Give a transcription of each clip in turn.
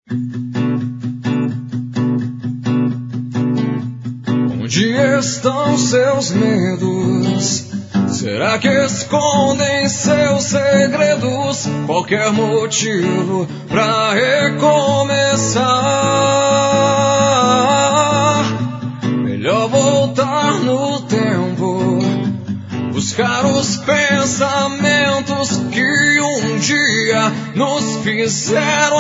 Onde estão seus medos? Será que escondem seus segredos? Qualquer motivo pra recomeçar. Melhor voltar no tempo, buscar os pensamentos que um dia nos fizeram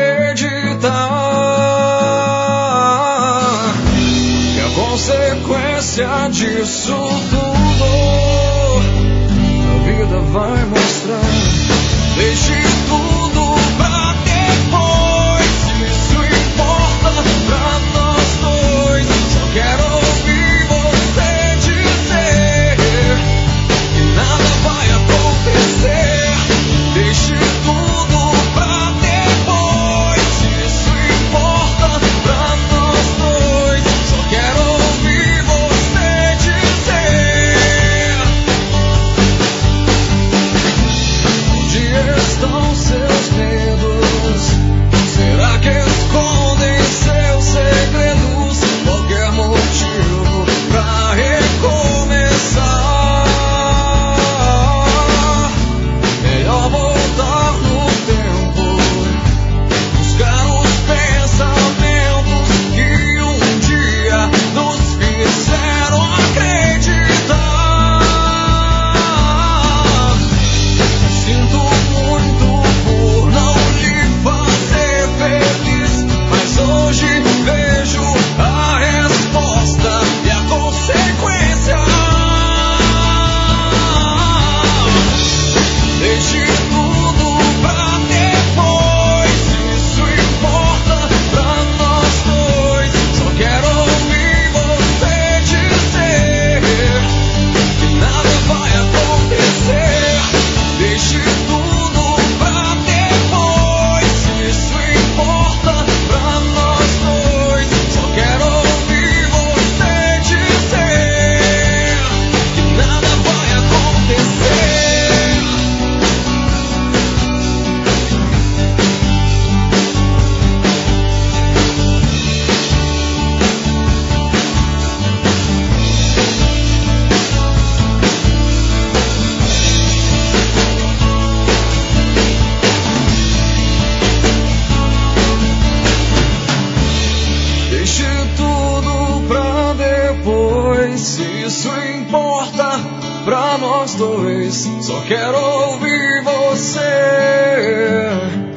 acreditar que a consequência disso tudo a vida vai mostrar. Deixe tudo pra depois, se isso importa pra nós dois. Só quero ouvir você dizer que nada vai acontecer. Deixe tudo pra depois, se isso importa pra nós dois. Só quero ouvir você dizer. Onde estão seus medos? Será que escondem seus segredos? Qualquer motivo pra recomeçar. Melhor voltar no tempo, buscar os pensamentos que um dia nos fizeram acreditar. Sinto muito por não lhe fazer feliz, mas hoje vejo a resposta e a consequência. Deixe tudo pra depois, se isso importa pra nós dois. Só quero ouvir você dizer que nada vai acontecer. Deixe tudo pra depois, se isso importa pra nós dois. Só quero ouvir você dizer que nada vai acontecer. Deixe tudo pra depois, se isso importa pra nós dois. Só quero ouvir você